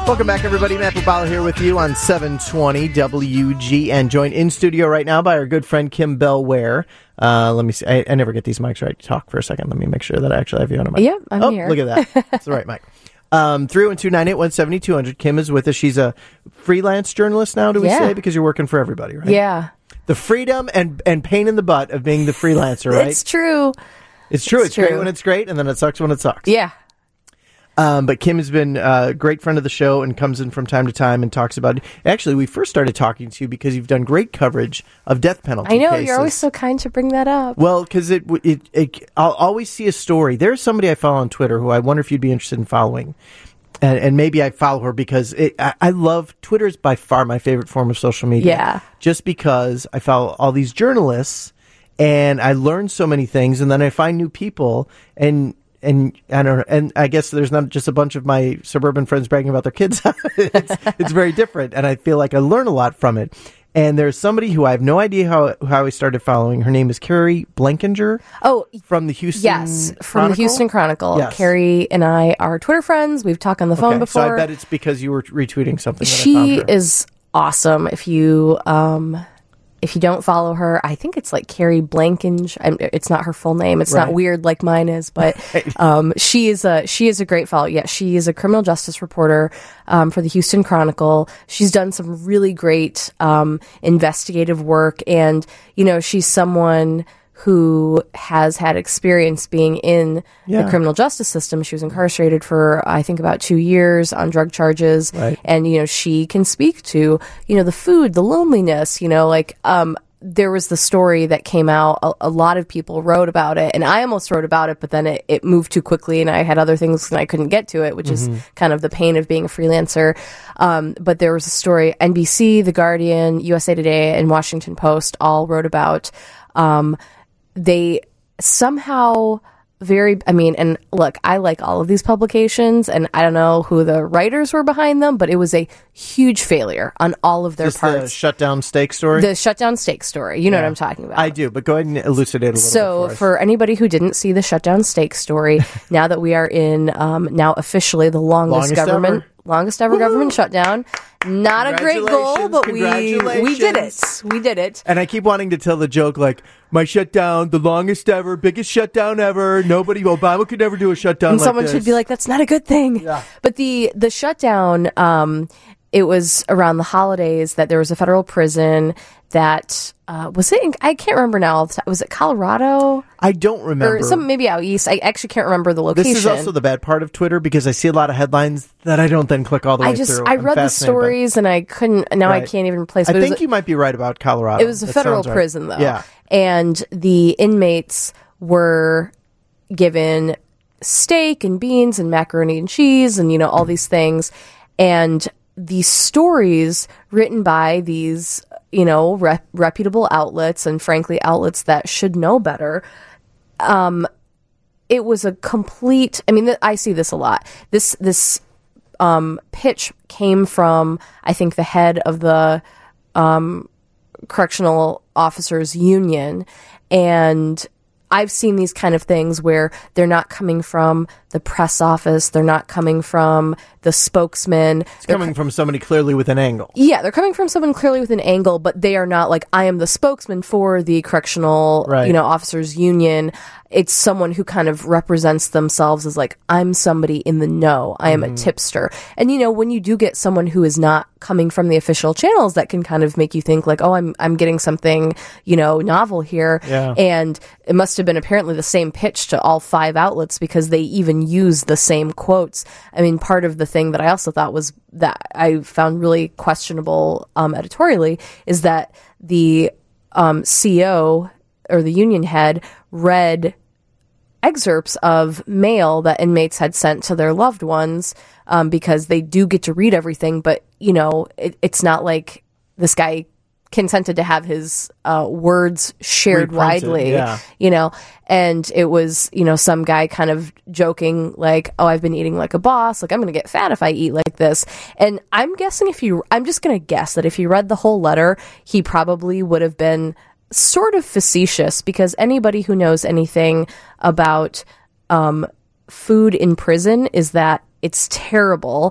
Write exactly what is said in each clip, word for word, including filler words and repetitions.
Welcome back, everybody. Matt Bubala here with you on seven twenty W G N. Joined in studio right now by our good friend Kim Bell-Ware. Uh, let me see. I, I never get these mics right. Talk for a second. Let me make sure that I actually have you on a mic. Yeah, I'm oh, here. Look at that. That's the right mic. Um, three one two, nine eight one, seven two zero zero. Kim is with us. She's a freelance journalist now, do we yeah. say? Because you're working for everybody, right? Yeah. The freedom and, and pain in the butt of being the freelancer, right? It's true. It's true. It's, it's great true. when it's great, and then it sucks when it sucks. Yeah. Um, but Kim has been a great friend of the show and comes in from time to time and talks about it. Actually, we first started talking to you because you've done great coverage of death penalty I know. cases. You're always so kind to bring that up. Well, because it, it, it, I'll always see a story. There's somebody I follow on Twitter who I wonder if you'd be interested in following. And, and maybe I follow her because it, I, I love, Twitter is by far my favorite form of social media. Yeah. Just because I follow all these journalists and I learn so many things, and then I find new people, and And I don't know, and I guess there's not just a bunch of my suburban friends bragging about their kids. it's, it's very different, and I feel like I learn a lot from it. And there's somebody who I have no idea how how I started following. Her name is Carrie Blankinger. Oh, from the Houston yes, from Chronicle? the Houston Chronicle. Yes. Carrie and I are Twitter friends. We've talked on the phone Okay, before. so I bet it's because you were retweeting something. That she I found her. is awesome. If you um, if you don't follow her, I think it's like Carrie Blankinge. I'm, it's not her full name. It's Right. not weird like mine is, but um, she is a she is a great follow. Yeah, she is a criminal justice reporter um, for the Houston Chronicle. She's done some really great um, investigative work, and you know, she's someone who has had experience being in Yeah. the criminal justice system. She was incarcerated for, I think, about two years on drug charges. Right. And, you know, she can speak to, you know, the food, the loneliness, you know, like, um, there was the story that came out. A, a lot of people wrote about it, and I almost wrote about it, but then it, it moved too quickly, and I had other things and I couldn't get to it, which Mm-hmm. is kind of the pain of being a freelancer. Um, but there was a story, N B C, The Guardian, U S A Today, and Washington Post all wrote about, um, they somehow very, I mean, and look, I like all of these publications, and I don't know who the writers were behind them, but it was a huge failure on all of their Just the parts. shutdown steak story? The shutdown steak story. You know what I'm talking about. I do, but go ahead and elucidate a little So bit for us. for anybody who didn't see the shutdown steak story, now that we are in, um, now officially the longest, Longest government, ever. longest ever government shutdown. Not a great goal, but we we did it. We did it. And I keep wanting to tell the joke, like, my shutdown, the longest ever, biggest shutdown ever. Nobody, Obama could never do a shutdown And like someone this. should be like, that's not a good thing. Yeah. But the the shutdown, um, it was around the holidays that there was a federal prison that uh, was it. In, I can't remember now. Was it Colorado I don't remember. or some maybe out east? I actually can't remember the location. This is also the bad part of Twitter because I see a lot of headlines that I don't then click all the way I just through. I I'm read the fascinated by it. stories and I couldn't. Now I Right. can't even place. I but it was think a- you might be right about Colorado. It was a That federal sounds right. prison, though. Yeah. And the inmates were given steak and beans and macaroni and cheese and, you know, all these things. And these stories written by these, you know, rep- reputable outlets, and frankly, outlets that should know better, um, it was a complete, I mean, th- I see this a lot. This, this, um, pitch came from, I think, the head of the, um, correctional officers union, and I've seen these kind of things where they're not coming from the press office, they're not coming from the spokesman. It's coming from somebody clearly with an angle. Yeah, they're coming from someone clearly with an angle, but they are not like, I am the spokesman for the correctional, Right. you know, officers union. It's someone who kind of represents themselves as like, I'm somebody in the know. I am Mm-hmm. a tipster. And you know, when you do get someone who is not coming from the official channels, that can kind of make you think like, oh, I'm I'm getting something, you know, novel here. Yeah. And it must have been apparently the same pitch to all five outlets because they even use the same quotes. I mean, part of the thing that I also thought was that I found really questionable um, editorially is that the um, C E O or the union head read excerpts of mail that inmates had sent to their loved ones um, because they do get to read everything, but you know, it, it's not like this guy consented to have his uh, words shared Reprinted, widely, yeah. you know, and it was, you know, some guy kind of joking like, oh, I've been eating like a boss, like I'm going to get fat if I eat like this. And I'm guessing if you, I'm just going to guess that if he read the whole letter, he probably would have been sort of facetious, because anybody who knows anything about um, food in prison is that it's terrible.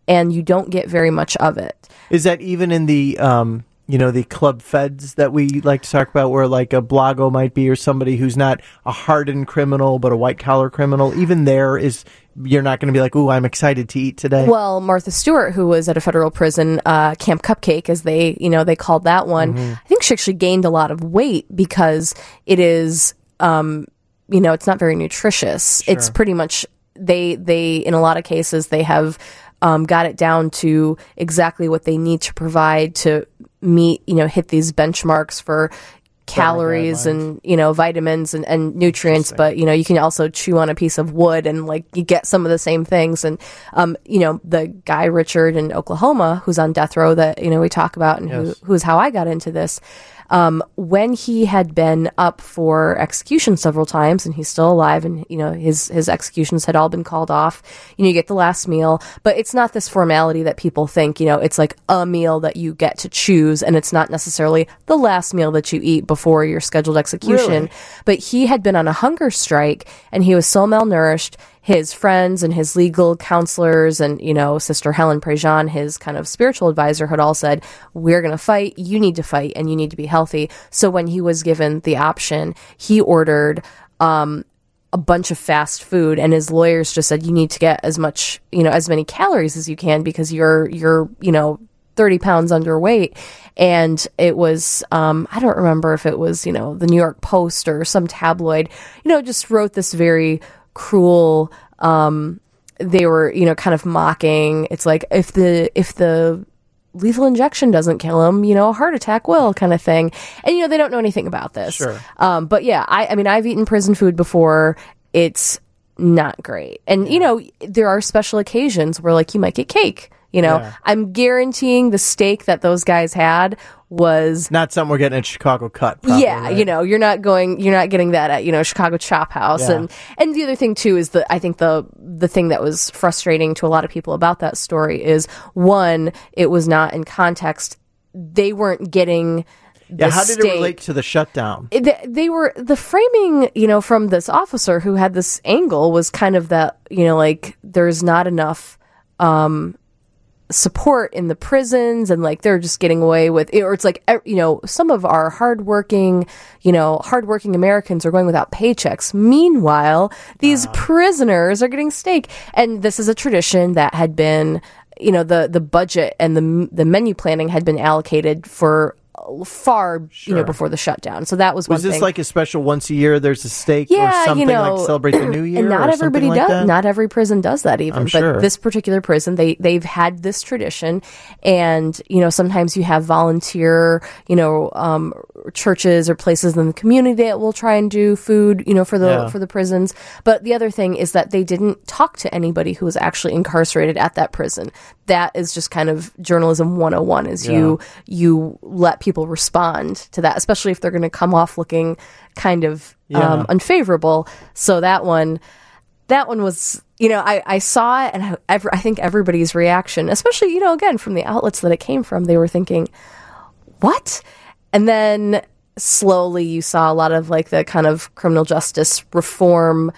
and you don't get very much of it. Is that even in the, um, you know, the club feds that we like to talk about, where like a Blago might be, or somebody who's not a hardened criminal but a white collar criminal? Even there is, you're not going to be like, ooh, I'm excited to eat today. Well, Martha Stewart, who was at a federal prison, uh, Camp Cupcake, as they, you know, they called that one. Mm-hmm. I think she actually gained a lot of weight because it is, um, you know, it's not very nutritious. Sure. It's pretty much, they, they, in a lot of cases, they have um, got it down to exactly what they need to provide to meet, you know, hit these benchmarks for calories and, you know, vitamins and, and nutrients, but, you know, you can also chew on a piece of wood and, like, you get some of the same things. And, um, you know, the guy Richard in Oklahoma, who's on death row that, you know, we talk about, and yes. who who's how I got into this. Um, when he had been up for execution several times, and he's still alive, and, you know, his, his executions had all been called off, you know, you get the last meal, but it's not this formality that people think, you know, it's like a meal that you get to choose, and it's not necessarily the last meal that you eat before your scheduled execution. Really? But he had been on a hunger strike, and he was so malnourished. His friends and his legal counselors and, you know, Sister Helen Prejean, his kind of spiritual advisor, had all said, we're going to fight. You need to fight and you need to be healthy. So when he was given the option, he ordered um, a bunch of fast food, and his lawyers just said, you need to get as much, you know, as many calories as you can because you're, you're, you know, thirty pounds underweight. And it was, um, I don't remember if it was, you know, the New York Post or some tabloid, you know, just wrote this very cruel, um, they were, you know, kind of mocking. It's like, if the, if the lethal injection doesn't kill him, you know, a heart attack will, kind of thing. And, you know, they don't know anything about this. Sure. Um, but yeah, I, I mean, I've eaten prison food before. It's not great. And, you know, there are special occasions where, like, you might get cake. You know, yeah. I'm guaranteeing the steak that those guys had was not something we're getting at Chicago Cut. Probably, yeah, right? You know, you're not going, you're not getting that at, you know, Chicago Chop House. Yeah. And and the other thing too is that I think the the thing that was frustrating to a lot of people about that story is, one, it was not in context. They weren't getting. Yeah, how did steak. it relate to the shutdown? They, they were, the framing, you know, from this officer who had this angle was kind of that, you know, like, there's not enough um, support in the prisons, and, like, they're just getting away with it. Or it's like, you know, some of our hardworking, you know, hardworking Americans are going without paychecks. Meanwhile, these uh. prisoners are getting steak. And this is a tradition that had been, you know, the, the budget and the the menu planning had been allocated for far, sure. you know, before the shutdown. So that was one Was this thing. like a special once a year? There's a steak yeah, or something, you know, like celebrate the new year. And not or everybody like does. That? Not every prison does that even. I'm but sure. This particular prison, they they've had this tradition, and you know, sometimes you have volunteer, you know, um, churches or places in the community that will try and do food, you know, for the yeah. for the prisons. But the other thing is that they didn't talk to anybody who was actually incarcerated at that prison. That is just kind of journalism one oh one. Is yeah. you you let people respond to that, especially if they're going to come off looking kind of yeah. um, unfavorable. So that one, that one was, you know, I, I saw it, and I, ever, I think everybody's reaction, especially, you know, again, from the outlets that it came from, they were thinking, what? And then slowly you saw a lot of, like, the kind of criminal justice reform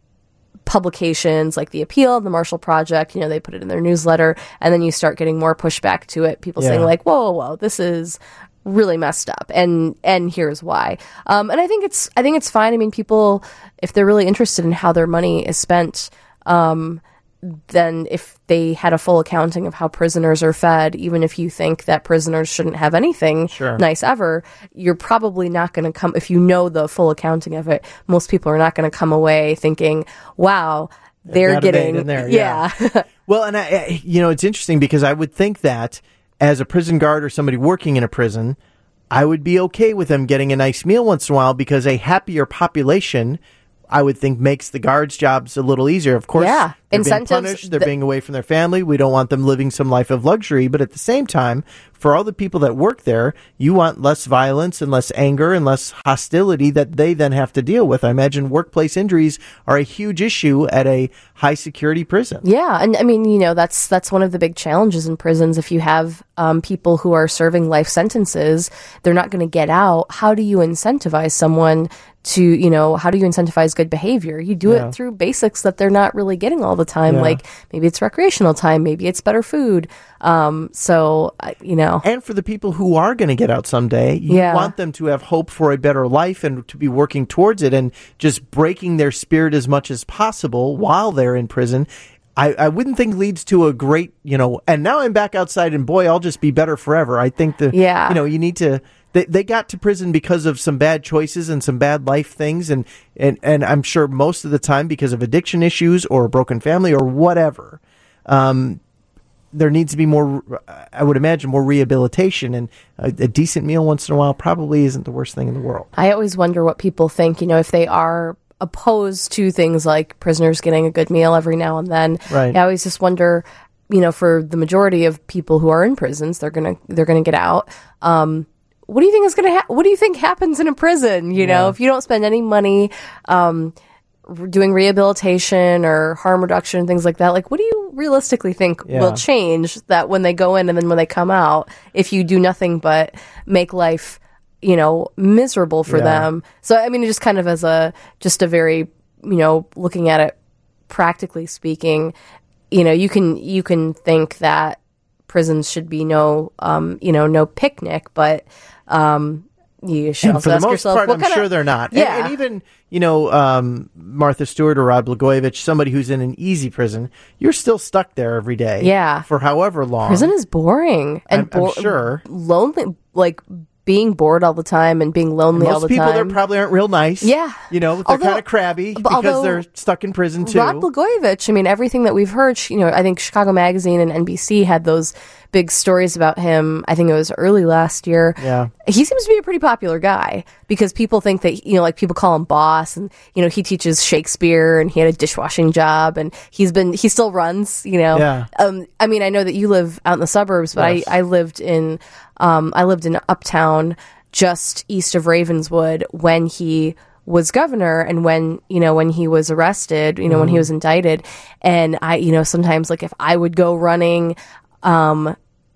publications like the Appeal, the Marshall Project, you know, they put it in their newsletter, and then you start getting more pushback to it. People yeah. saying, like, whoa, whoa, whoa, this is really messed up, and and here's why. Um, and I think it's I think it's fine. I mean, people, if they're really interested in how their money is spent, um, then if they had a full accounting of how prisoners are fed, even if you think that prisoners shouldn't have anything sure. nice ever, you're probably not going to come, if you know the full accounting of it, most people are not going to come away thinking, wow, they're getting, in there. yeah. yeah. Well, and I, I, you know, it's interesting because I would think that as a prison guard or somebody working in a prison, I would be okay with them getting a nice meal once in a while, because a happier population, I would think, makes the guards' jobs a little easier. Of course, yeah. they're Incentives, being punished, they're th- being away from their family. We don't want them living some life of luxury. But at the same time, for all the people that work there, you want less violence and less anger and less hostility that they then have to deal with. I imagine workplace injuries are a huge issue at a high-security prison. Yeah, and I mean, you know, that's that's one of the big challenges in prisons. If you have um, people who are serving life sentences, they're not going to get out. How do you incentivize someone to, you know, how do you incentivize good behavior? You do Yeah. it through basics that they're not really getting all the time. Yeah. Like maybe it's recreational time, maybe it's better food. Um, so, I- you know, And for the people who are going to get out someday, you Yeah. want them to have hope for a better life and to be working towards it, and just breaking their spirit as much as possible while they're in prison. I, I wouldn't think leads to a great, you know, and now I'm back outside and boy, I'll just be better forever. I think that, Yeah. you know, you need to, they, they got to prison because of some bad choices and some bad life things. And, and, and I'm sure most of the time because of addiction issues or a broken family or whatever. Um, there needs to be more, I would imagine, more rehabilitation, and a, a decent meal once in a while probably isn't the worst thing in the world. I always wonder what people think, you know, if they are opposed to things like prisoners getting a good meal every now and then. Right. I always just wonder, you know, for the majority of people who are in prisons, they're gonna they're gonna get out. Um, what do you think is gonna ha- What do you think happens in a prison? You know, Yeah. if you don't spend any money um, r- doing rehabilitation or harm reduction and things like that, like what do you realistically think Yeah. will change that when they go in and then when they come out, if you do nothing but make life, you know, miserable for Yeah. them. So, I mean, just kind of as a, just a very, you know, looking at it practically speaking, you know, you can, you can think that prisons should be no, um, you know, no picnic, but, um, you should And also for the ask most yourself, part, what I'm kind sure of, they're not. And- Yeah. And, even, you know, um, Martha Stewart or Rod Blagojevich, somebody who's in an easy prison, you're still stuck there every day. Yeah. For however long. prison is boring and I'm- I'm sure. lonely, like being bored all the time and being lonely all Most the people time. there probably aren't real nice. Yeah. You know, they're Although- kind of crabby but because although they're stuck in prison too. Rod Blagojevich, I mean, everything that we've heard, you know, I think Chicago Magazine and N B C had those big stories about him. I think it was early last year. Yeah. He seems to be a pretty popular guy because people think that, you know, like people call him boss, and, you know, he teaches Shakespeare and he had a dishwashing job and he's been, he still runs, you know. Yeah. Um, I mean, I know that you live out in the suburbs, but Yes. I, I lived in, um, I lived in Uptown just east of Ravenswood when he was governor and when, you know, when he was arrested, you know, when he was indicted. And I, you know, sometimes like if I would go running, um,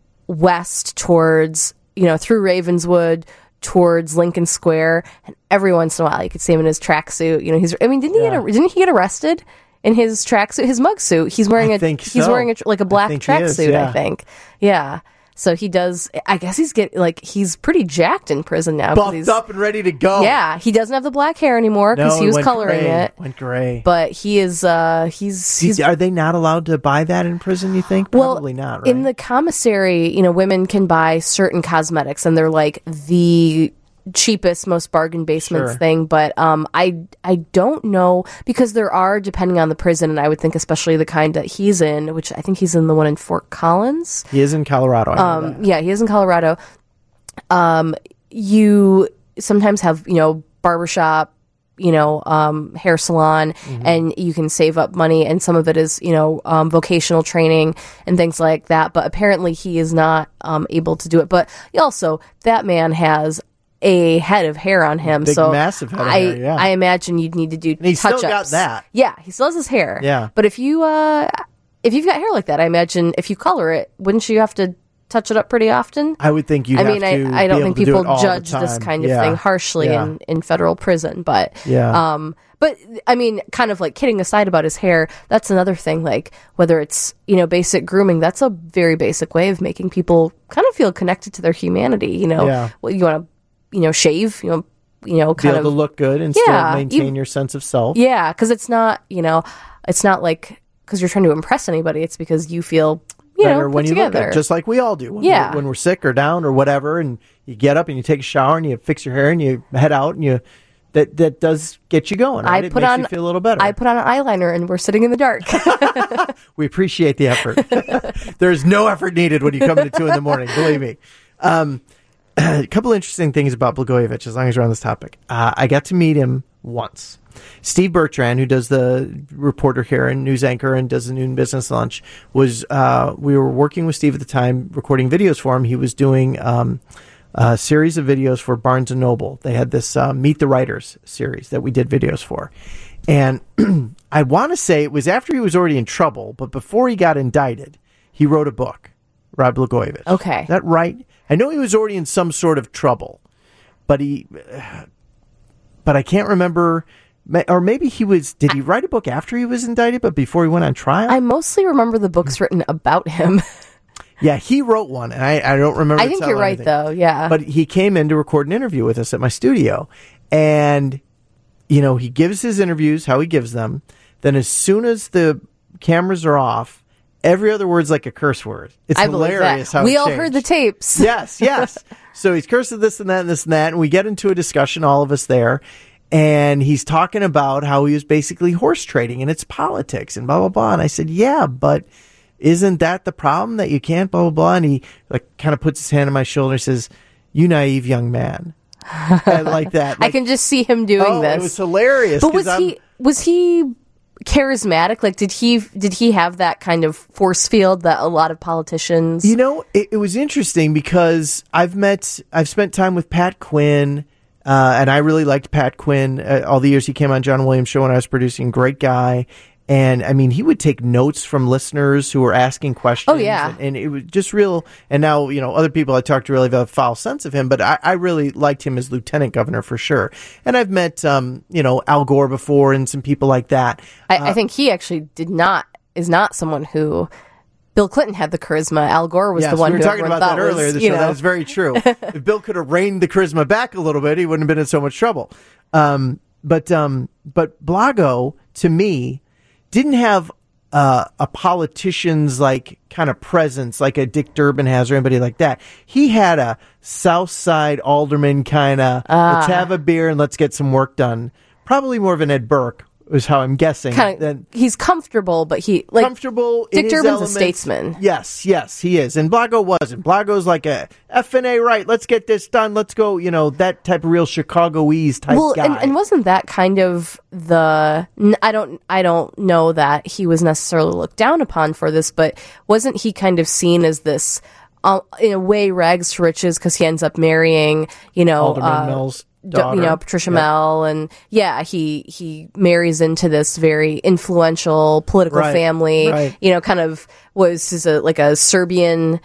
west towards, you know, through Ravenswood towards Lincoln Square, and every once in a while you could see him in his tracksuit. You know, he's, I mean, didn't he Yeah. get, didn't he get arrested in his tracksuit, his mug suit? He's wearing I a, think he's so. wearing a, tr- like a black think he is, tracksuit, yeah. I think. Yeah. So he does, I guess he's get like, he's pretty jacked in prison now. 'cause Buffed he's, up and ready to go. Yeah. He doesn't have the black hair anymore No, because he it was went coloring gray. it. Went gray. But he is, uh, he's, he's, Are they not allowed to buy that in prison, you think? well, Probably not, right? in the commissary, you know, women can buy certain cosmetics and they're like the cheapest, most bargain basements Sure. thing. But um, I I don't know because there are, depending on the prison, and I would think especially the kind that he's in, which I think he's in the one in Fort Collins. he is in Colorado. I know Um, that. yeah, he is in Colorado. Um, you sometimes have, you know, barbershop, you know, um, hair salon, and you can save up money, and some of it is, you know, um, vocational training and things like that. But apparently he is not um, able to do it. But also, that man has a head of hair on him. Big, so massive head of I, hair, yeah. I imagine you'd need to do he's still touch-ups. got that. Yeah, he still has his hair. Yeah. But if you, uh, if you've got hair like that, I imagine if you color it, wouldn't you have to touch it up pretty often? I would think you'd I have mean, to I, I be don't able think to do people it all the judge this time. kind of Yeah. thing harshly Yeah. in, in federal prison, but Yeah. um, but I mean, kind of like kidding aside about his hair, that's another thing. Like whether it's, you know, basic grooming, that's a very basic way of making people kind of feel connected to their humanity. You know, Yeah. well, you want to, you know, shave, you know, you know, be kind able of to look good and Yeah, still maintain you- your sense of self. yeah, because it's not, you know, it's not like because you're trying to impress anybody. It's because you feel, you Better know, when put you together. look good, just like we all do. When Yeah. we're, when we're sick or down or whatever, and you get up and you take a shower and you fix your hair and you head out and you that that does get you going. Right? I It put makes on you feel a little better. I put on an eyeliner and we're sitting in the dark. We appreciate the effort. There's no effort needed when you come in at two in the morning. Believe me. Um, a couple interesting things about Blagojevich, as long as you're on this topic. Uh, I got to meet him once. Steve Bertrand, who does the reporter here and news anchor and does the noon business lunch, was uh, we were working with Steve at the time, recording videos for him. He was doing um, a series of videos for Barnes and Noble. They had this uh, Meet the Writers series that we did videos for. And I want to say it was after he was already in trouble, but before he got indicted, he wrote a book, Rod Blagojevich. Okay. Is that right? I know he was already in some sort of trouble, but he... but I can't remember. Or maybe he was, did he write a book after he was indicted, but before he went on trial? I mostly remember the books written about him. Yeah, he wrote one, and I, I don't remember. I think you're right, anything. though, yeah. But he came in to record an interview with us at my studio, and, you know, he gives his interviews, how he gives them. Then as soon as the cameras are off, every other word's like a curse word. It's I believe hilarious that. how we it all changed. heard the tapes. Yes, yes. So he's cursing this and that and this and that, and we get into a discussion, all of us there. And he's talking about how he was basically horse trading and it's politics and blah, blah, blah. And I said, yeah, but isn't that the problem that you can't blah, blah, blah? And he like kind of puts his hand on my shoulder and says, you naive young man. And like that. Like, I can just see him doing oh, this. It was hilarious. But was I'm, he, was he charismatic? Like, did he, did he have that kind of force field that a lot of politicians... You know, it, it was interesting because I've met, I've spent time with Pat Quinn. Uh, and I really liked Pat Quinn uh, all the years he came on John Williams' show when I was producing. Great guy. And I mean, he would take notes from listeners who were asking questions. Oh, yeah. And, and it was just real. And now, you know, other people I talked to really have a foul sense of him, but I, I really liked him as lieutenant governor for sure. And I've met, um, you know, Al Gore before and some people like that. I, uh, I think he actually did not, is not someone who... Bill Clinton had the charisma. Al Gore was yes, the one we were who talking about thought that earlier. was, The you show. know. That is very true. If Bill could have reined the charisma back a little bit, he wouldn't have been in so much trouble. Um, but um, but Blago, to me, didn't have uh, a politician's like kind of presence like a Dick Durbin has or anybody like that. He had a South Side alderman kind of Ah. let's have a beer and let's get some work done. Probably more of an Ed Burke is how I'm guessing. Kind than, of, he's comfortable, but he like comfortable. Dick in his Durbin's a element. statesman. Yes, yes, he is. And Blago wasn't. Blago's like a F N A right. Let's get this done. Let's go. You know, that type of real Chicagoese type well, guy. and, and wasn't that kind of the? n- I don't, I don't know that he was necessarily looked down upon for this, but wasn't he kind of seen as this, uh, in a way, rags to riches because he ends up marrying, you know, Alderman uh, Mills' d- daughter. you know, Patricia Yep. Mell, and yeah, he he marries into this very influential political Right, family. right. You know, kind of was is a like a Serbian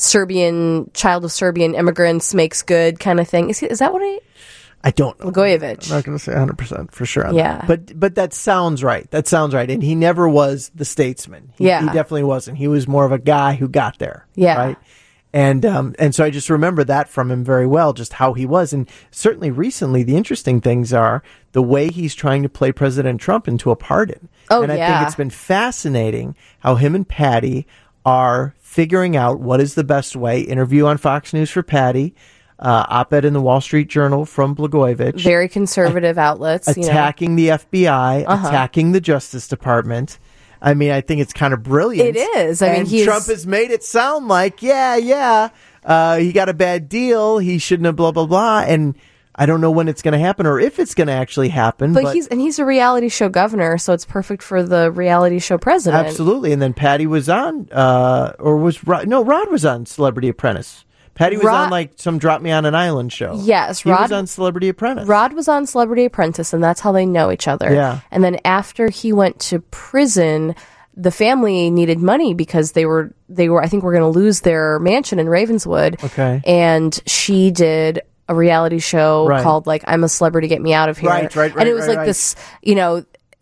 Serbian child of Serbian immigrants makes good kind of thing. Is he, is that what I? I don't know. Blagojevich. I'm not going to say one hundred percent for sure. On Yeah. that. But but that sounds right. That sounds right. And he never was the statesman. He, Yeah. He definitely wasn't. He was more of a guy who got there. Yeah. Right. And um, and so I just remember that from him very well, just how he was. And certainly recently, the interesting things are the way he's trying to play President Trump into a pardon. Oh, and I yeah. think it's been fascinating how him and Patty are figuring out what is the best way. Interview on Fox News for Patty, uh, op-ed in the Wall Street Journal from Blagojevich. Very conservative outlets. You know. Attacking the F B I, Uh-huh. attacking the Justice Department. I mean, I think it's kind of brilliant. It is. I mean, and he's- Trump has made it sound like, yeah, yeah, uh, he got a bad deal. He shouldn't have blah, blah, blah. And I don't know when it's going to happen or if it's going to actually happen. But, But, he's and he's a reality show governor, so it's perfect for the reality show president. absolutely. And then Patty was on, uh, or was Rod, no, Rod was on Celebrity Apprentice. Patty was Rod- on like some Drop Me on an Island show. Yes, he Rod- was on Celebrity Apprentice. Rod was on Celebrity Apprentice, and that's how they know each other. Yeah. And then after he went to prison, the family needed money because they were they were I think were going to lose their mansion in Ravenswood. Okay. And she did a reality show Right. called like I'm a Celebrity, Get Me Out of Here. Right, right, right, And it was right, like right. this, you know.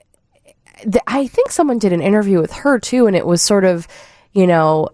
Th- I think someone did an interview with her too, and it was sort of, you know,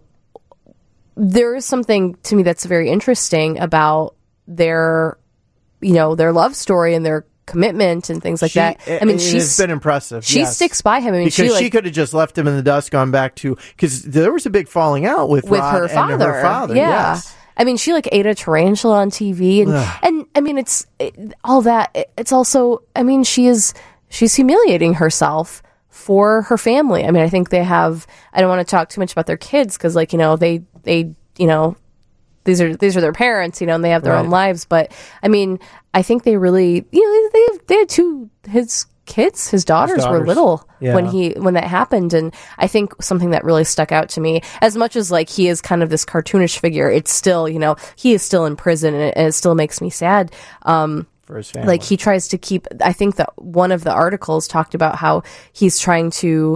there is something to me that's very interesting about their, you know, their love story and their commitment and things like She- that. I it- mean, it she's has been impressive. She yes. sticks by him. I mean, because she she, like could have just left him in the dust, gone back to because there was a big falling out with with Rod her and father. her father. Yeah. Yes. I mean, she like ate a tarantula on T V, and Ugh. and I mean, it's it, all that. It, it's also, I mean, she is she's humiliating herself for her family. I mean, I think they have. I don't want to talk too much about their kids because, like, you know, they they you know. These are these are their parents, you know, and they have their Right. own lives. But I mean, I think they really, you know, they have, they had two his kids, his daughters, were daughters. little when Yeah. he when that happened, and I think something that really stuck out to me, as much as like he is kind of this cartoonish figure, it's still, you know, he is still in prison, and it, and it still makes me sad. Um, For his family. like he tries to keep. I think that one of the articles talked about how he's trying to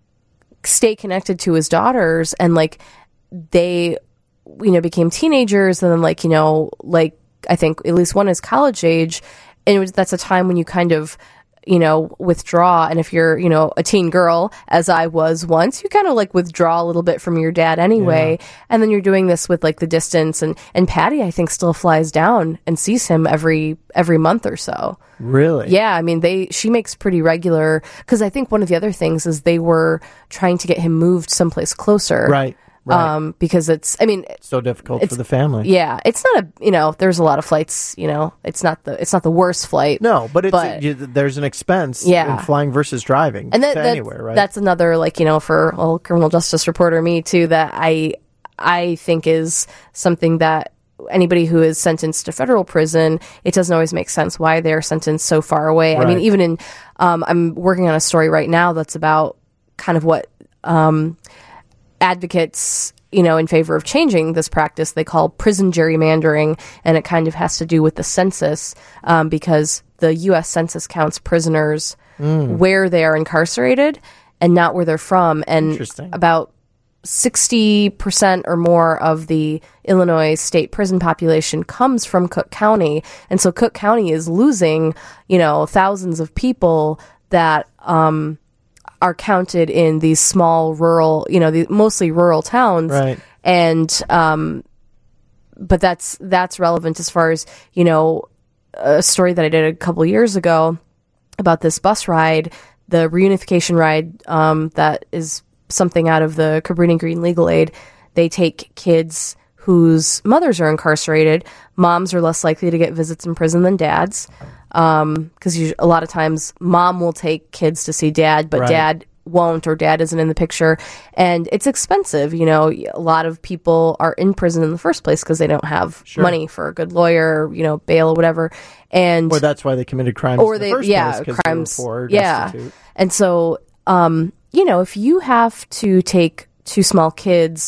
stay connected to his daughters, and like they, you know, became teenagers, and then like, you know, like I think at least one is college age, and it was, that's a time when you kind of, you know, withdraw. And if you're, you know, a teen girl, as I was once, you kind of like withdraw a little bit from your dad anyway. Yeah. And then you're doing this with like the distance. And, and Patty, I think, still flies down and sees him every every month or so. Really? Yeah. I mean, they she makes pretty regular, because I think one of the other things is they were trying to get him moved someplace closer. Right. Right. Um, because it's, I mean, so difficult for the family. Yeah, it's not a, you know, there's a lot of flights. You know, it's not the, it's not the worst flight. No, but it's but, a, you, there's an expense. Yeah. in flying versus driving. And that, to that, anywhere, right? That's another, like, you know, for a criminal justice reporter, me too, that I, I think is something that anybody who is sentenced to federal prison, it doesn't always make sense why they're sentenced so far away. Right. I mean, even in, um, I'm working on a story right now that's about kind of what um, advocates, you know, in favor of changing this practice they call prison gerrymandering, and it kind of has to do with the census, um, because the U S Census counts prisoners mm. where they are incarcerated and not where they're from, and about sixty percent or more of the Illinois state prison population comes from Cook County, and so Cook County is losing, you know, thousands of people that um are counted in these small rural, you know, the mostly rural towns. Right. And, um, but that's, that's relevant as far as, you know, a story that I did a couple years ago about this bus ride, the reunification ride, um, that is something out of the Cabrini Green Legal Aid. They take kids whose mothers are incarcerated. Moms are less likely to get visits in prison than dads. Um, because a lot of times mom will take kids to see dad, but right. dad won't, or dad isn't in the picture. And it's expensive. You know, a lot of people are in prison in the first place because they don't have sure. money for a good lawyer, you know, bail or whatever. And or that's why they committed crimes or in the they, first yeah, place, crimes. They were poor, yeah. destitute. And so, um, you know, if you have to take two small kids,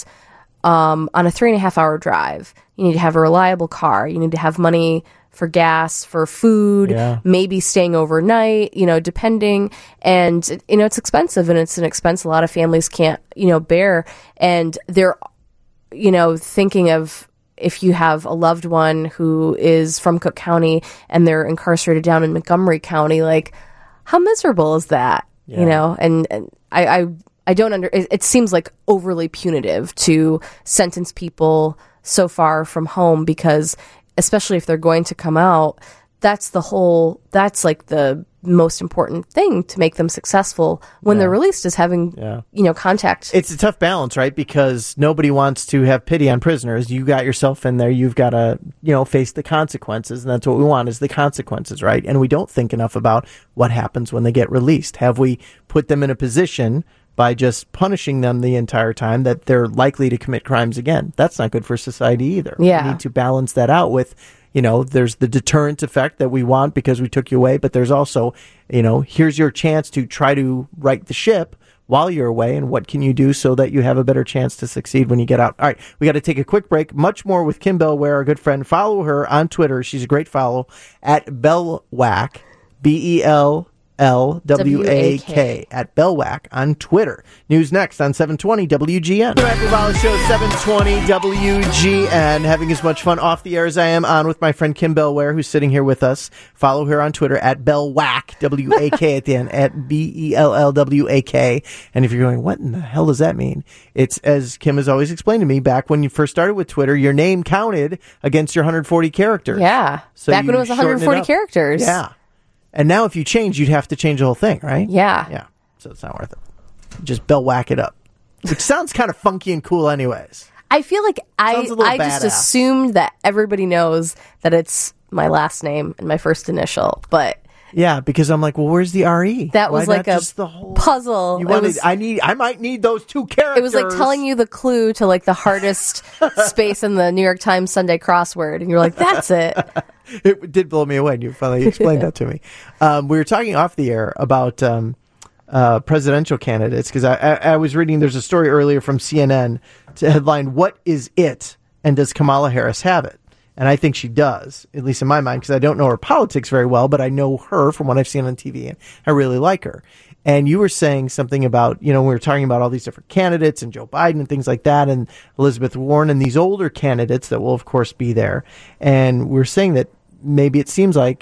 um, on a three and a half hour drive, you need to have a reliable car. You need to have money for gas, for food, yeah. maybe staying overnight, you know, depending. And, you know, it's expensive, and it's an expense a lot of families can't, you know, bear. And they're, you know, thinking of if you have a loved one who is from Cook County and they're incarcerated down in Montgomery County, like, how miserable is that? Yeah. You know, and, and I, I, I don't under, it, it seems like overly punitive to sentence people so far from home, because especially if they're going to come out, that's the whole, that's like the most important thing to make them successful when yeah. they're released, is having, yeah. you know, contact. It's a tough balance, right? Because nobody wants to have pity on prisoners. You got yourself in there. You've got to, you know, face the consequences. And that's what we want, is the consequences, right? And we don't think enough about what happens when they get released. Have we put them in a position by just punishing them the entire time that they're likely to commit crimes again? That's not good for society either. Yeah. We need to balance that out with, you know, there's the deterrent effect that we want because we took you away, but there's also, you know, here's your chance to try to right the ship while you're away, and what can you do so that you have a better chance to succeed when you get out. All right, we got to take a quick break. Much more with Kim Bellware, our good friend. Follow her on Twitter. She's a great follow, at Bellwhack, B E L L W A K, at Bellwhack on Twitter. News next on seven twenty W G N. The Matt Bravalo Show, seven twenty W G N. Having as much fun off the air as I am on with my friend Kim Bellware, who's sitting here with us. Follow her on Twitter at Bellwhack, W A K at the end, at B E L L W A K. And if you're going, what in the hell does that mean? It's, as Kim has always explained to me, back when you first started with Twitter, your name counted against your one hundred forty characters. Yeah. So back when it was one hundred forty characters. Yeah. And now if you change, you'd have to change the whole thing, right? Yeah. Yeah. So it's not worth it. Just Bellwhack it up. Which sounds kind of funky and cool anyways. I feel like I I just badass. assumed that everybody knows that it's my last name and my first initial, but yeah, because I'm like, well, where's the R E? That was Why like not a just the whole puzzle. You wanted, was, I need I might need those two characters. It was like telling you the clue to like the hardest space in the New York Times Sunday crossword, and you're like, that's it. It did blow me away, and you finally explained that to me. Um, we were talking off the air about um, uh, presidential candidates, because I, I, I was reading, there's a story earlier from C N N to headline, "What is it, and does Kamala Harris have it?" And I think she does, at least in my mind, because I don't know her politics very well, but I know her from what I've seen on T V, and I really like her. And you were saying something about, you know, we were talking about all these different candidates and Joe Biden and things like that, and Elizabeth Warren and these older candidates that will, of course, be there. And we're saying that maybe it seems like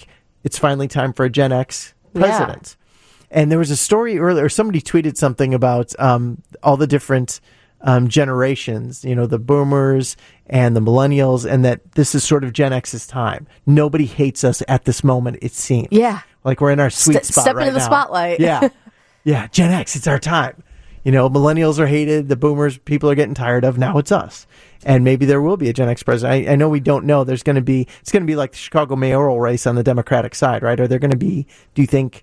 it's finally time for a Gen X president. Yeah. And there was a story earlier, somebody tweeted something about um, all the different um, generations, you know, the boomers and the millennials, and that this is sort of Gen X's time. Nobody hates us at this moment, it seems. Yeah. Like we're in our sweet St- spot step right into the now. spotlight. Yeah. Yeah. Gen X, it's our time. You know, millennials are hated. The boomers, people are getting tired of. Now it's us. And maybe there will be a Gen X president. I, I know we don't know. There's going to be, it's going to be like the Chicago mayoral race on the Democratic side, right? Are there going to be, do you think,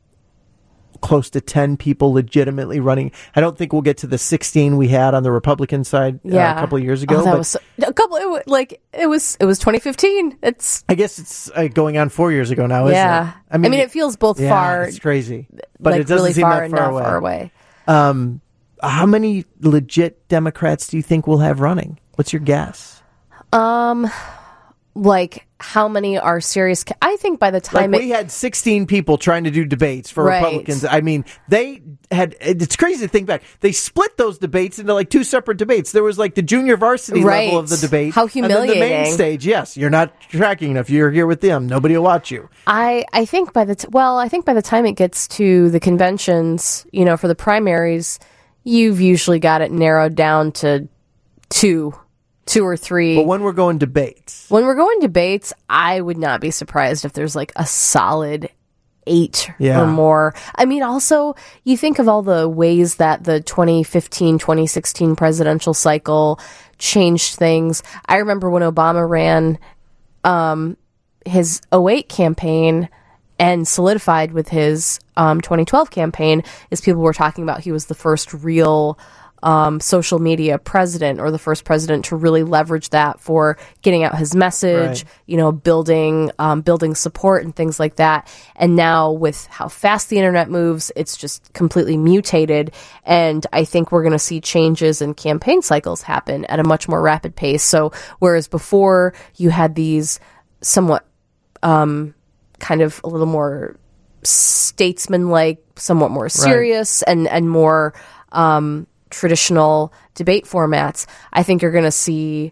close to ten people legitimately running? I don't think we'll get to the sixteen we had on the Republican side yeah. uh, a couple of years ago. Oh, that but was so, a couple, it was, like, it was, it was twenty fifteen. It's, I guess it's uh, going on four years ago now, yeah. isn't it? I mean, I mean, it feels both yeah, far. It's crazy. But like it doesn't really seem far that and far not away. far away. Um, how many legit Democrats do you think we'll have running? What's your guess? Um, like how many are serious? Ca- I think by the time like it, we had sixteen people trying to do debates for Right. Republicans. I mean, they had, it's crazy to think back. They split those debates into like two separate debates. There was like the junior varsity Right. level of the debate. How And then the main humiliating. stage, yes, you're not tracking enough. You're here with them. Nobody will watch you. I, I think by the t- well, I think by the time it gets to the conventions, you know, for the primaries, you've usually got it narrowed down to two, two or three. But when we're going debates, When we're going debates, I would not be surprised if there's like a solid eight Yeah. or more. I mean, also, you think of all the ways that the twenty fifteen, twenty sixteen presidential cycle changed things. I remember when Obama ran um, his oh eight campaign and solidified with his um, twenty twelve campaign, is people were talking about he was the first real um, social media president, or the first president to really leverage that for getting out his message, Right. you know, building um, building support and things like that. And now with how fast the internet moves, it's just completely mutated. And I think we're going to see changes in campaign cycles happen at a much more rapid pace. So whereas before you had these somewhat um, kind of a little more statesman-like, somewhat more serious and, and more um, traditional debate formats, I think you're going to see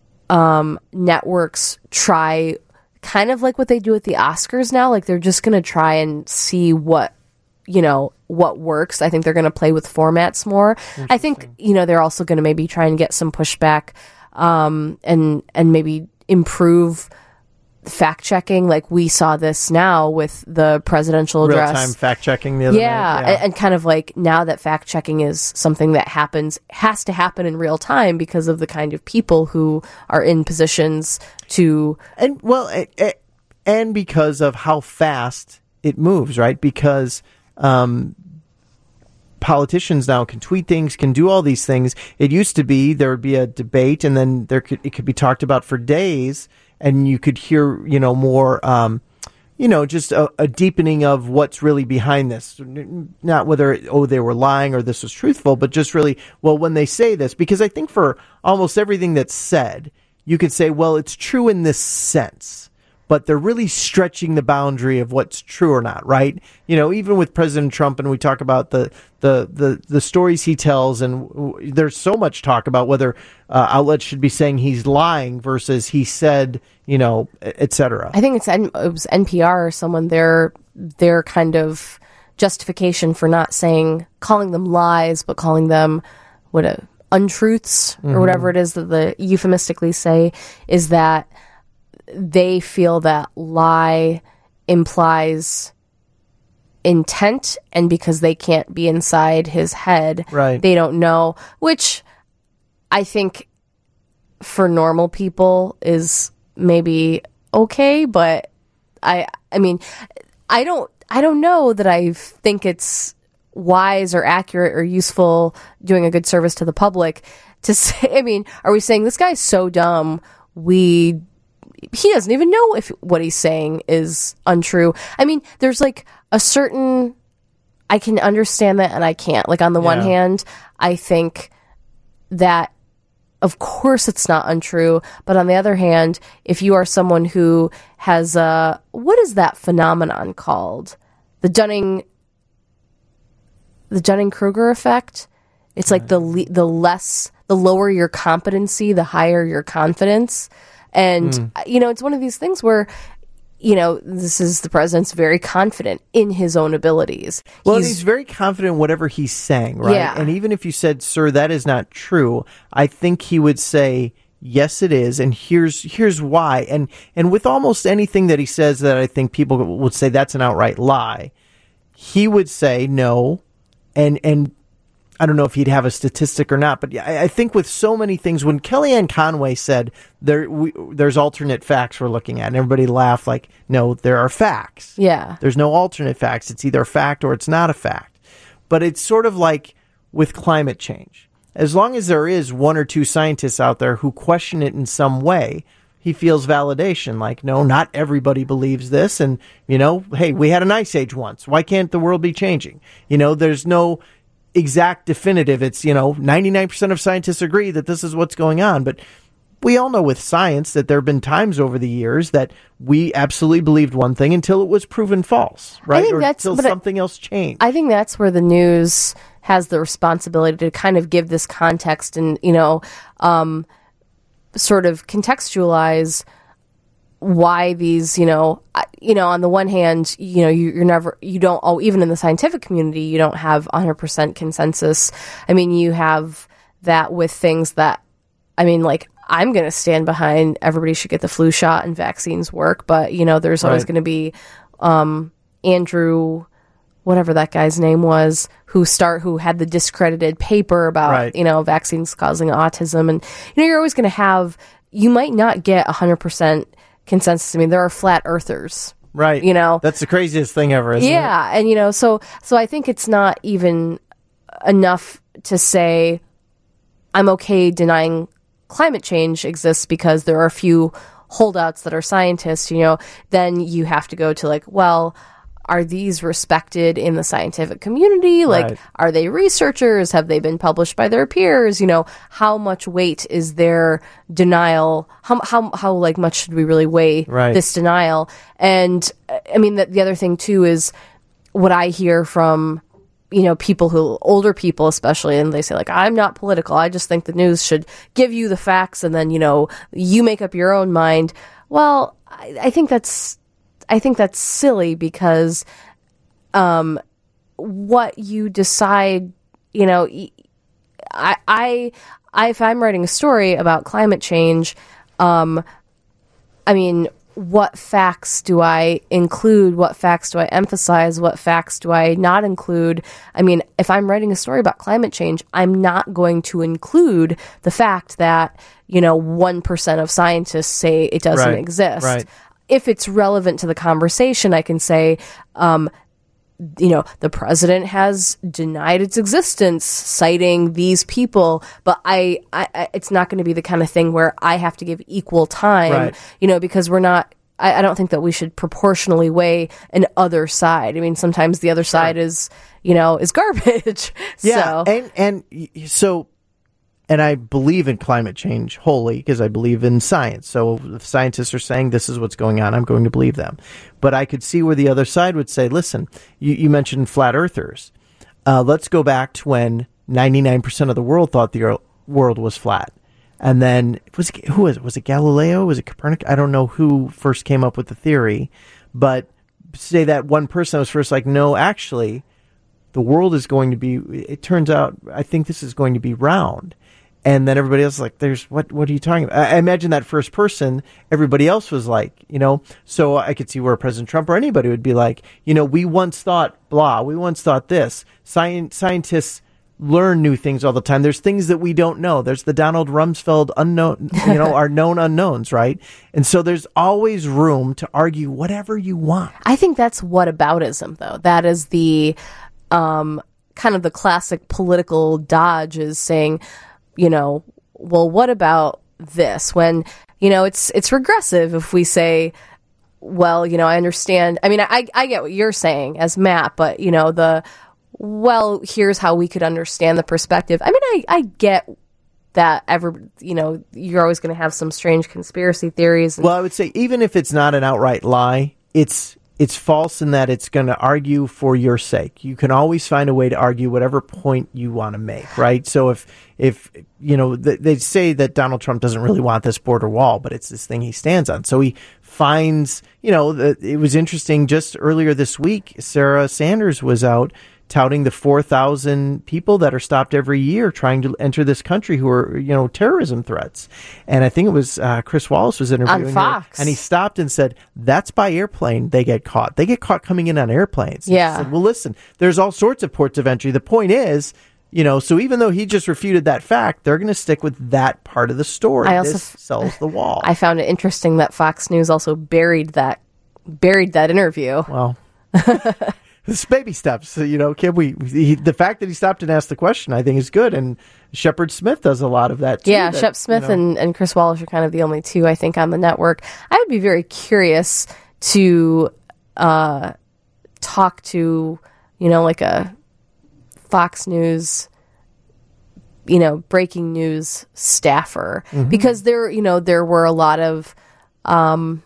um, networks try kind of like what they do at the Oscars now. Like they're just going to try and see what, you know, what works. I think they're going to play with formats more. I think, you know, they're also going to maybe try and get some pushback um, and and maybe improve fact checking. Like we saw this now with the presidential address. real time fact checking the other Yeah, night. and, and kind of like now that fact checking is something that happens, has to happen in real time because of the kind of people who are in positions to. And well, a- a- and because of how fast it moves, right? Because um, politicians now can tweet things, can do all these things. It used to be there would be a debate, and then there could it could be talked about for days, and you could hear, you know, more, um, you know, just a, a deepening of what's really behind this. Not whether, oh, they were lying or this was truthful, but just really, well, when they say this, because I think for almost everything that's said, you could say, well, it's true in this sense, but they're really stretching the boundary of what's true or not, right? You know, even with President Trump, and we talk about the the the, the stories he tells, and w- there's so much talk about whether uh, outlets should be saying he's lying versus he said, you know, et cetera. I think it's N- it was N P R or someone, their their kind of justification for not saying, calling them lies, but calling them what a, untruths or Mm-hmm. whatever it is that the euphemistically say, is that they feel that lie implies intent, and because they can't be inside his head, Right. they don't know, which I think for normal people is maybe okay, but I I mean I don't I don't know that I think it's wise or accurate or useful, doing a good service to the public to say, I mean, are we saying this guy's so dumb we he doesn't even know if what he's saying is untrue? I mean, there's like a certain, I can understand that and I can't. Like on the one Yeah. hand, I think that of course it's not untrue, but on the other hand, if you are someone who has a, what is that phenomenon called? The Dunning, the Dunning-Kruger effect. It's like the le- the less, the lower your competency, the higher your confidence. And, you know, it's one of these things where you know, this is the president's very confident in his own abilities. Well, he's, he's very confident in whatever he's saying, right? Yeah. And even if you said, sir, that is not true, I think he would say, yes, it is, and here's here's why. And and with almost anything that he says that I think people would say that's an outright lie, he would say no, and and I don't know if he'd have a statistic or not, but I, I think with so many things, when Kellyanne Conway said there we, there's alternate facts we're looking at, and everybody laughed like, no, there are facts. Yeah. There's no alternate facts. It's either a fact or it's not a fact. But it's sort of like with climate change. As long as there is one or two scientists out there who question it in some way, he feels validation. Like, no, not everybody believes this. And, you know, hey, we had an ice age once. Why can't the world be changing? You know, there's no exact definitive. It's, you know, ninety-nine percent of scientists agree that this is what's going on. But we all know with science that there have been times over the years that we absolutely believed one thing until it was proven false, right? I think or that's, until something I, else changed. I think that's where the news has the responsibility to kind of give this context and, you know, um, sort of contextualize why these, you know, you know, on the one hand, you know, you, you're never, you don't, oh, even in the scientific community, you don't have one hundred percent consensus. I mean, you have that with things that, I mean, like, I'm going to stand behind everybody should get the flu shot and vaccines work, but, you know, there's always Right. going to be um, Andrew, whatever that guy's name was, who start who had the discredited paper about, Right. you know, vaccines causing autism. And, you know, you're always going to have, you might not get one hundred percent consensus. I mean, there are flat earthers. Right. You know? That's the craziest thing ever, isn't it? Yeah. And, you know, so, so I think it's not even enough to say I'm okay denying climate change exists because there are a few holdouts that are scientists, you know. Then you have to go to like, well, are these respected in the scientific community? Like, Right. are they researchers? Have they been published by their peers? You know, how much weight is their denial? How, how, how like much should we really weigh Right. this denial? And I mean, the, the other thing too is what I hear from, you know, people who, older people especially, and they say like, I'm not political. I just think the news should give you the facts and then, you know, you make up your own mind. Well, I, I think that's, I think that's silly because, um, what you decide, you know, I, I, I, if I'm writing a story about climate change, um, I mean, what facts do I include? What facts do I emphasize? What facts do I not include? I mean, if I'm writing a story about climate change, I'm not going to include the fact that, you know, one percent of scientists say it doesn't Right. exist. Right. If it's relevant to the conversation, I can say, um, you know, the president has denied its existence, citing these people, but I, I, I it's not going to be the kind of thing where I have to give equal time, Right. you know, because we're not, I, I don't think that we should proportionally weigh an other side. I mean, sometimes the other side is, you know, is garbage. Yeah. So, And, and y- so, and I believe in climate change wholly because I believe in science. So if scientists are saying this is what's going on, I'm going to believe them. But I could see where the other side would say, listen, you, you mentioned flat earthers. Uh, let's go back to when ninety-nine percent of the world thought the ear- world was flat. And then, was it, who was it? Was it Galileo? Was it Copernicus? I don't know who first came up with the theory. But say that one person was first like, no, actually, the world is going to be, it turns out, I think this is going to be round. And then everybody else is like, there's, what, what are you talking about? I imagine that first person, everybody else was like, you know, so I could see where President Trump or anybody would be like, you know, we once thought blah, we once thought this. Science, scientists learn new things all the time. There's things that we don't know. There's the Donald Rumsfeld unknown, you know, our known unknowns, right? And so there's always room to argue whatever you want. I think that's whataboutism, though. That is the, um, kind of the classic political dodge is saying, you know, well, what about this? When, you know, it's it's regressive if we say, well, you know, I understand. I mean, I I get what you're saying as Matt, but, you know, the, well, here's how we could understand the perspective. I mean, I, I get that ever, you know, you're always going to have some strange conspiracy theories. And, Well, I would say even if it's not an outright lie, it's it's false in that it's going to argue for your sake. You can always find a way to argue whatever point you want to make, right? So if, if you know, th- they say that Donald Trump doesn't really want this border wall, but it's this thing he stands on. So he finds, you know, the, it was interesting just earlier this week, Sarah Sanders was out touting the four thousand people that are stopped every year trying to enter this country who are, you know, terrorism threats. And I think it was uh, Chris Wallace was interviewing on Fox. her, and he stopped and said, that's by airplane they get caught. They get caught coming in on airplanes. And yeah. he said, well, listen, there's all sorts of ports of entry. The point is, you know, so even though he just refuted that fact, they're going to stick with that part of the story. I also this sells the wall. I found it interesting that Fox News also buried that buried that interview. Well, it's baby steps, you know. Can we? He, the fact that he stopped and asked the question, I think, is good. And Shepard Smith does a lot of that too. Yeah, that, Shep Smith you know, and, and Chris Wallace are kind of the only two I think on the network. I would be very curious to uh, talk to, you know, like a Fox News, you know, breaking news staffer, mm-hmm. because there, you know, there were a lot of um,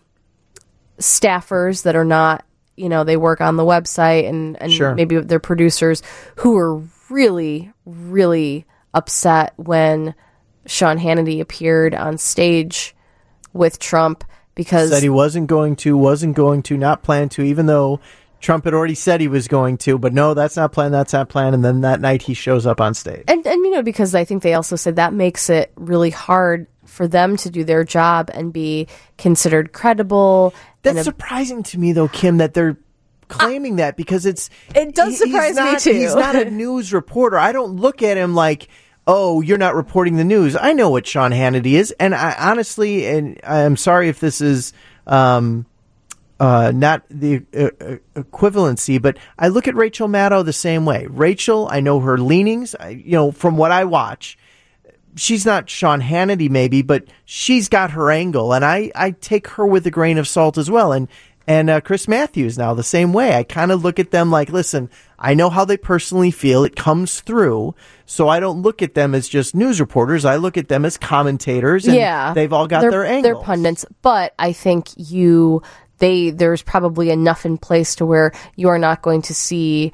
staffers that are not, you know, they work on the website and, and sure. maybe they're producers who were really, really upset when Sean Hannity appeared on stage with Trump because said he wasn't going to, wasn't going to, not plan to, even though Trump had already said he was going to, but no, that's not planned, that's not planned. And then that night he shows up on stage. And, and you know, because I think they also said that makes it really hard for them to do their job and be considered credible. That's a, surprising to me, though, Kim, that they're claiming I, that because it's... It does he, surprise not, me, too. He's not a news reporter. I don't look at him like, oh, you're not reporting the news. I know what Sean Hannity is. And I honestly, and I'm sorry if this is um, uh, not the uh, equivalency, but I look at Rachel Maddow the same way. Rachel, I know her leanings, I, you know, from what I watch. She's not Sean Hannity, maybe, but she's got her angle, and I, I take her with a grain of salt as well. And and uh, Chris Matthews now the same way. I kind of look at them like, listen, I know how they personally feel. It comes through, so I don't look at them as just news reporters. I look at them as commentators, and yeah, they've all got they're, their angles. They're pundits, but I think you they there's probably enough in place to where you are not going to see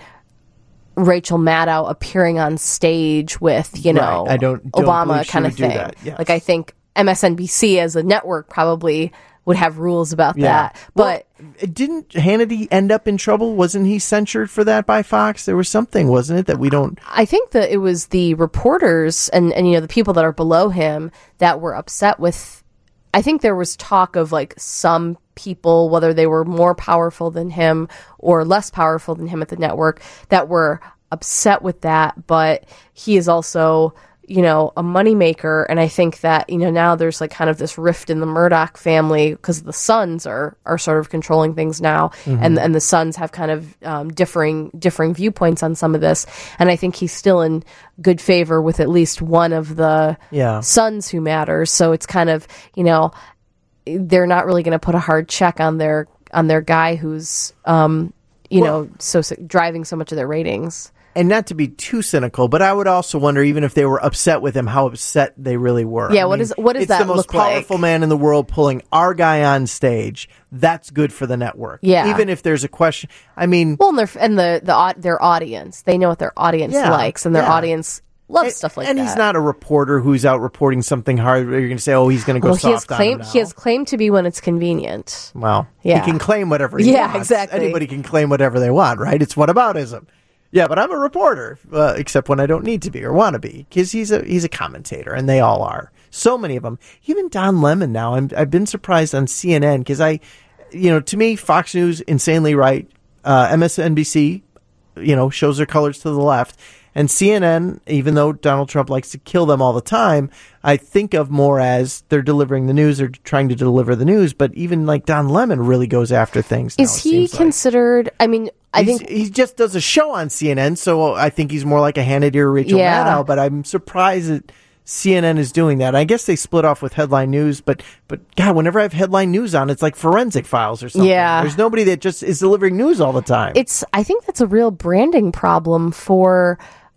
Rachel Maddow appearing on stage with, you know, right. I don't, don't Obama kind of thing. Yes. Like, I think M S N B C as a network probably would have rules about yeah. that. But well, didn't Hannity end up in trouble? Wasn't he censured for that by Fox? There was something, wasn't it, that we don't... I think that it was the reporters and, and, you know, the people that are below him that were upset with... I think there was talk of, like, some people, whether they were more powerful than him or less powerful than him at the network, that were upset with that. But he is also, you know, a moneymaker. And I think that, you know, now there's, like, kind of this rift in the Murdoch family because the sons are, are sort of controlling things now. Mm-hmm. And and the sons have kind of um, differing differing viewpoints on some of this. And I think he's still in good favor with at least one of the yeah. sons who matters. So it's kind of, you know, they're not really going to put a hard check on their on their guy who's, um, you well, know, so, so driving so much of their ratings. And not to be too cynical, but I would also wonder, even if they were upset with him, how upset they really were. Yeah, I what mean, is what does it's that the most look powerful like? man in the world pulling our guy on stage. That's good for the network. Yeah. Even if there's a question. I mean, well, and, their, and the the their audience, they know what their audience yeah, likes, and their yeah. audience loves and, stuff like and that. And he's not a reporter who's out reporting something hard. You're going to say, oh, he's going to go well, soft he has claim, on him now. He has claimed to be when it's convenient. Well, yeah. he can claim whatever he yeah, wants. exactly. Anybody can claim whatever they want, right? It's whataboutism. Yeah, but I'm a reporter, uh, except when I don't need to be or want to be, because he's a he's a commentator, and they all are. So many of them. Even Don Lemon now. I'm, I've been surprised on C N N because I, you know, to me, Fox News insanely right. Uh, M S N B C, you know, shows their colors to the left, and C N N, even though Donald Trump likes to kill them all the time, I think of more as they're delivering the news, they're trying to deliver the news. But even like Don Lemon really goes after things now, Is he considered? Like. I mean. I He's, think he just does a show on C N N, so I think he's more like a Hannity or Rachel yeah. Maddow, but I'm surprised that C N N is doing that. I guess they split off with Headline News, but but God, whenever I have Headline News on, it's like Forensic Files or something. Yeah. There's nobody that just is delivering news all the time. It's I think that's a real branding problem for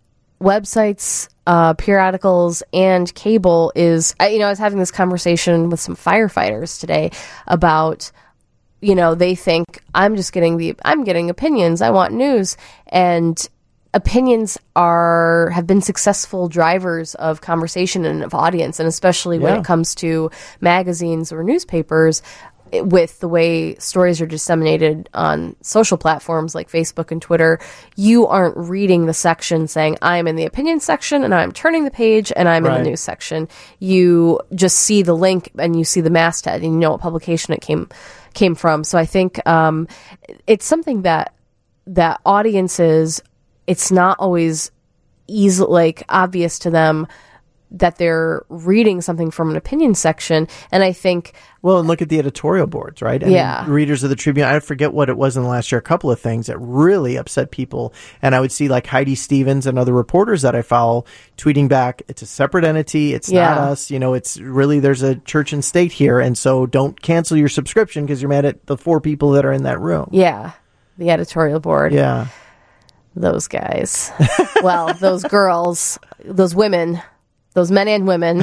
websites, uh, periodicals, and cable is, I, you know, I was having this conversation with some firefighters today about you know, they think I'm just getting the, I'm getting opinions. I want news. And opinions are, have been successful drivers of conversation and of audience. And especially when Yeah. it comes to magazines or newspapers, it- with the way stories are disseminated on social platforms like Facebook and Twitter, you aren't reading the section saying, I'm in the opinion section and I'm turning the page and I'm in Right. the news section. You just see the link and you see the masthead and you know what publication it came came from. So I think um, it's something that that audiences, it's not always easy, like obvious to them that they're reading something from an opinion section. And I think, Well, and look at the editorial boards, right? I Yeah. mean, readers of the Tribune, I forget what it was in the last year, a couple of things that really upset people. And I would see like Heidi Stevens and other reporters that I follow tweeting back, it's a separate entity. It's not Yeah. us. You know, it's really, there's a church and state here. And so don't cancel your subscription because you're mad at the four people that are in that room. yeah, the editorial board, Yeah. those guys, well, those girls, those women, those men and women.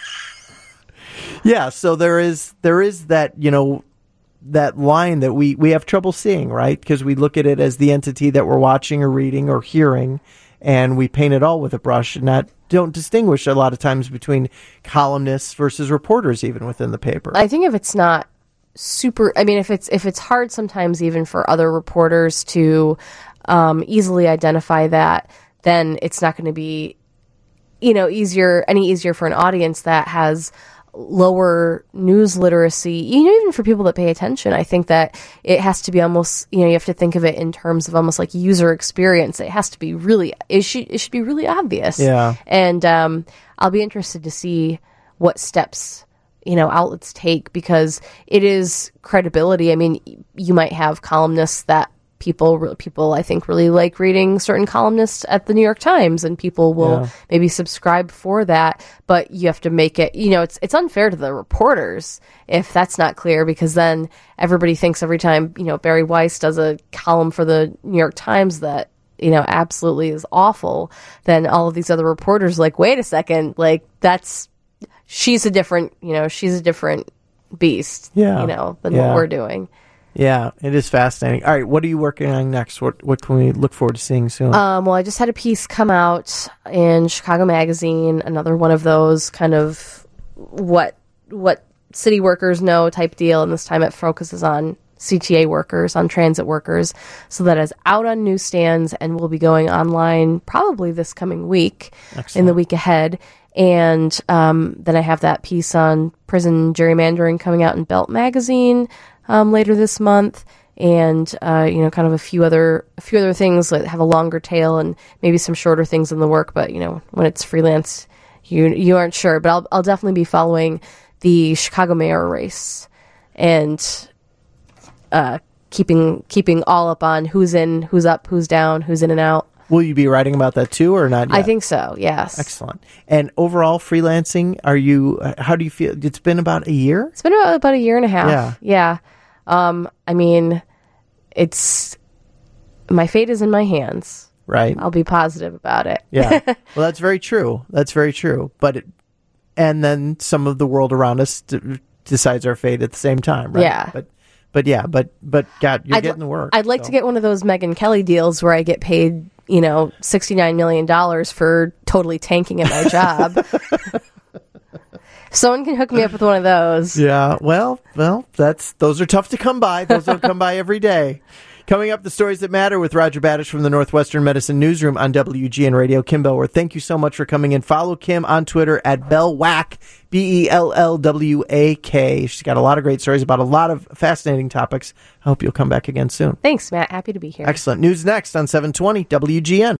Yeah, so there is there is that, you know, that line that we, we have trouble seeing, right? Because we look at it as the entity that we're watching or reading or hearing, and we paint it all with a brush and not don't distinguish a lot of times between columnists versus reporters even within the paper. I think if it's not super, I mean, if it's if it's hard sometimes even for other reporters to um, easily identify that, then it's not going to be, you know, easier any easier for an audience that has lower news literacy, you know, even for people that pay attention. I think that it has to be almost, you know, you have to think of it in terms of almost like user experience. It has to be really, it should, it should be really obvious. Yeah. And um, I'll be interested to see what steps, you know, outlets take, because it is credibility. I mean, you might have columnists that people people I think really like reading certain columnists at the New York Times, and people will Yeah. maybe subscribe for that, but you have to make it, you know, it's it's unfair to the reporters if that's not clear, because then everybody thinks every time, you know, Barry Weiss does a column for the New York Times that, you know, absolutely is awful, then all of these other reporters are like, wait a second, like that's, she's a different, you know, she's a different beast, Yeah. you know, than Yeah. what we're doing. Yeah, it is fascinating. All right, what are you working on next? What what can we look forward to seeing soon? Um, well, I just had a piece come out in Chicago Magazine, another one of those kind of what what city workers know type deal, and this time it focuses on C T A workers, on transit workers. So that is out on newsstands and will be going online probably this coming week, in the week ahead. And um, then I have that piece on prison gerrymandering coming out in Belt Magazine um, later this month, and uh, you know, kind of a few other a few other things that have a longer tail, and maybe some shorter things in the work. But you know, when it's freelance, you you aren't sure. But I'll I'll definitely be following the Chicago mayor race and uh, keeping keeping all up on who's in, who's up, who's down, who's in and out. Will you be writing about that too, or not yet? I think so. Yes. Excellent. And overall freelancing, are you? uh, How do you feel? It's been about a year. It's been about, about a year and a half. Yeah. Yeah. Um, I mean, it's, my fate is in my hands. Right. I'll be positive about it. Yeah. Well, that's very true. That's very true. But it, and then some of the world around us d- decides our fate at the same time, right? Yeah. But but yeah, but but God, you're I'd, getting the work. I'd like so. to get one of those Megyn Kelly deals where I get paid, you know, sixty-nine million dollars for totally tanking at my job. Someone can hook me up with one of those. Yeah. Well, well, that's those are tough to come by. Those don't come by every day. Coming up, the stories that matter with Roger Badish from the Northwestern Medicine Newsroom on W G N Radio. Kim Bellworth, thank you so much for coming in. Follow Kim on Twitter at Bellwak, B E L L W A K. She's got a lot of great stories about a lot of fascinating topics. I hope you'll come back again soon. Thanks, Matt. Happy to be here. Excellent. News next on seven twenty W G N.